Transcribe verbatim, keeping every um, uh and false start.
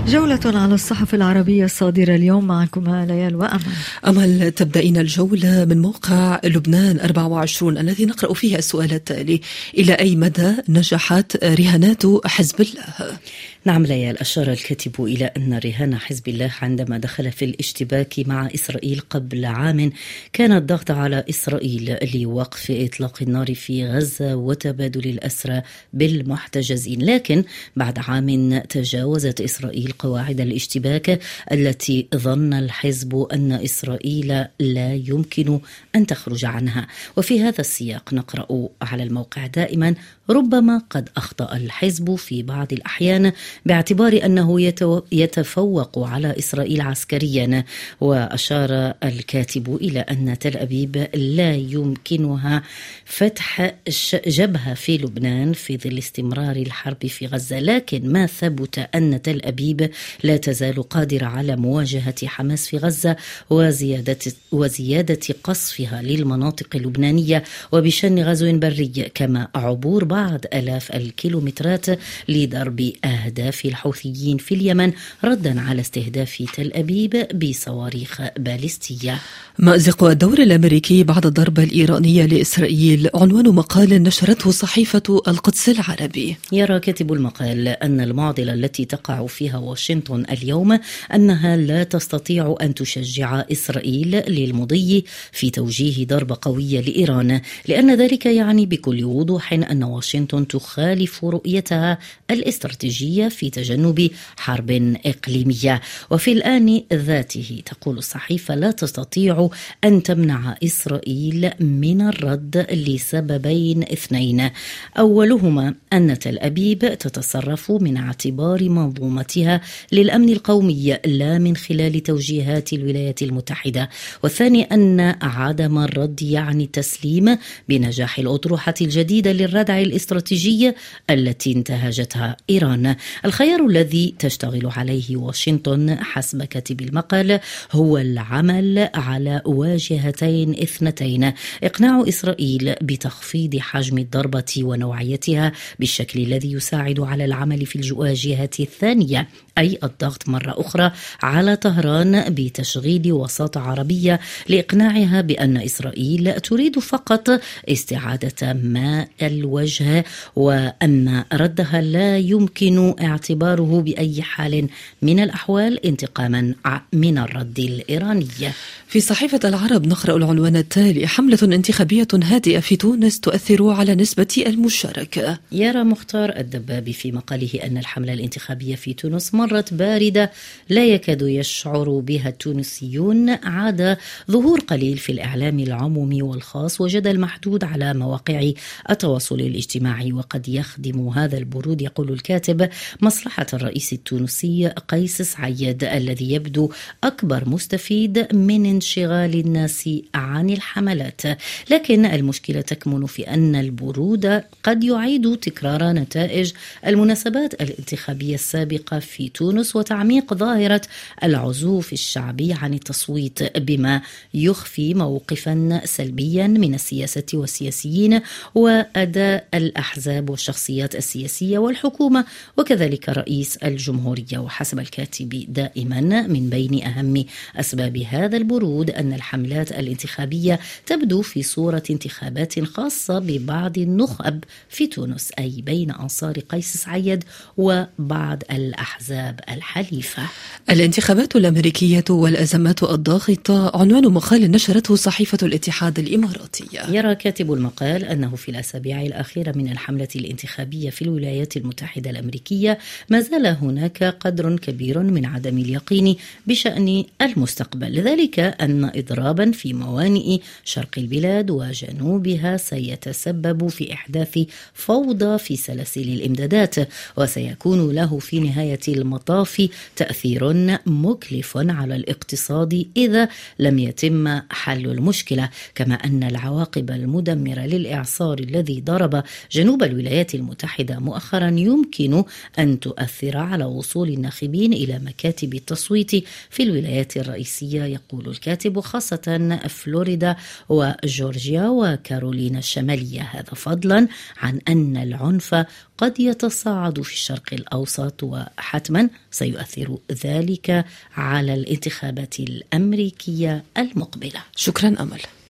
جولة على الصحف العربية الصادرة اليوم، معكم ليال وأمل. أمل، تبدأين الجولة من موقع لبنان أربعة وعشرين الذي نقرأ فيه السؤال التالي: إلى أي مدى نجحت رهانات حزب الله؟ نعم ليال، أشار الكاتب إلى أن رهان حزب الله عندما دخل في الاشتباك مع إسرائيل قبل عام كان الضغط على إسرائيل لوقف إطلاق النار في غزة وتبادل الأسرى بالمحتجزين، لكن بعد عام تجاوزت إسرائيل قواعد الاشتباك التي ظن الحزب أن إسرائيل لا يمكن أن تخرج عنها. وفي هذا السياق نقرأ على الموقع دائما: ربما قد أخطأ الحزب في بعض الأحيان باعتبار أنه يتفوق على إسرائيل عسكريا. وأشار الكاتب إلى أن تل أبيب لا يمكنها فتح جبهة في لبنان في ظل استمرار الحرب في غزة، لكن ما ثبت أن تل أبيب لا تزال قادرة على مواجهة حماس في غزة وزيادة, وزيادة قصفها للمناطق اللبنانية وبشن غزو بري، كما عبور بعض آلاف الكيلومترات لضرب أهداف الحوثيين في اليمن ردا على استهداف تل أبيب بصواريخ باليستية. مأزق الدور الأمريكي بعد الضربة الإيرانية لإسرائيل، عنوان مقال نشرته صحيفة القدس العربي. يرى كاتب المقال أن المعضلة التي تقع فيها واشنطن اليوم أنها لا تستطيع أن تشجع إسرائيل للمضي في توجيه ضربة قوية لإيران، لأن ذلك يعني بكل وضوح أن واشنطن تخالف رؤيتها الاستراتيجية في تجنب حرب إقليمية. وفي الآن ذاته تقول الصحيفة لا تستطيع أن تمنع إسرائيل من الرد لسببين اثنين: أولهما أن تل أبيب تتصرف من اعتبار منظومتها للأمن القومي لا من خلال توجيهات الولايات المتحدة، والثاني أن عدم الرد يعني التسليم بنجاح الأطروحة الجديدة للردع الاستراتيجي التي انتهجتها إيران. الخيار الذي تشتغل عليه واشنطن حسب كاتب المقال هو العمل على واجهتين اثنتين: إقناع إسرائيل بتخفيض حجم الضربة ونوعيتها بالشكل الذي يساعد على العمل في الواجهة الثانية، أي الضغط مرة أخرى على طهران بتشغيل وساطة عربية لإقناعها بأن إسرائيل تريد فقط استعادة ماء الوجه، وأن ردها لا يمكن اعتباره بأي حال من الأحوال انتقاما من الرد الإيراني. في صحيفة العرب نقرأ العنوان التالي: حملة انتخابية هادئة في تونس تؤثر على نسبة المشاركة. يرى مختار الدبابي في مقاله أن الحملة الانتخابية في تونس مرت باردة لا يكاد يشعر بها التونسيون، عاد ظهور قليل في الإعلام العمومي والخاص وجدل محدود على مواقع التواصل الاجتماعي، وقد يخدم هذا البرود، يقول الكاتب، مصلحة الرئيس التونسي قيس سعيد الذي يبدو أكبر مستفيد من انشغال الناس عن الحملات. لكن المشكلة تكمن في أن البرود قد يعيد تكرار نتائج المناسبات الانتخابية السابقة في تونس وتعميق ظاهرة العزوف الشعبي عن التصويت، بما يخفي موقفا سلبيا من السياسة والسياسيين وأداء الأحزاب والشخصيات السياسية والحكومة وكذلك رئيس الجمهورية. وحسب الكاتب دائما من بين أهم أسباب هذا البرود أن الحملات الانتخابية تبدو في صورة انتخابات خاصة ببعض النخب في تونس، أي بين أنصار قيس سعيد وبعض الأحزاب الحليفة. الانتخابات الأمريكية والأزمات الضاغطة، عنوان مقال نشرته صحيفة الاتحاد الإماراتية. يرى كاتب المقال أنه في الأسابيع الأخيرة من الحملة الانتخابية في الولايات المتحدة الأمريكية ما زال هناك قدر كبير من عدم اليقين بشأن المستقبل، ذلك أن إضرابا في موانئ شرق البلاد وجنوبها سيتسبب في إحداث فوضى في سلاسل الإمدادات، وسيكون له في نهاية المطاف تأثير مكلف على الاقتصاد إذا لم يتم حل المشكلة، كما أن العواقب المدمرة للإعصار الذي ضرب جنوب الولايات المتحدة مؤخرا يمكن أن تؤثر على وصول الناخبين إلى مكاتب التصويت في الولايات الرئيسية، يقول الكاتب، وخاصة فلوريدا وجورجيا وكارولينا الشمالية، هذا فضلا عن أن العنف قد يتصاعد في الشرق الأوسط وحتما سيؤثر ذلك على الانتخابات الأمريكية المقبلة. شكرا أمل.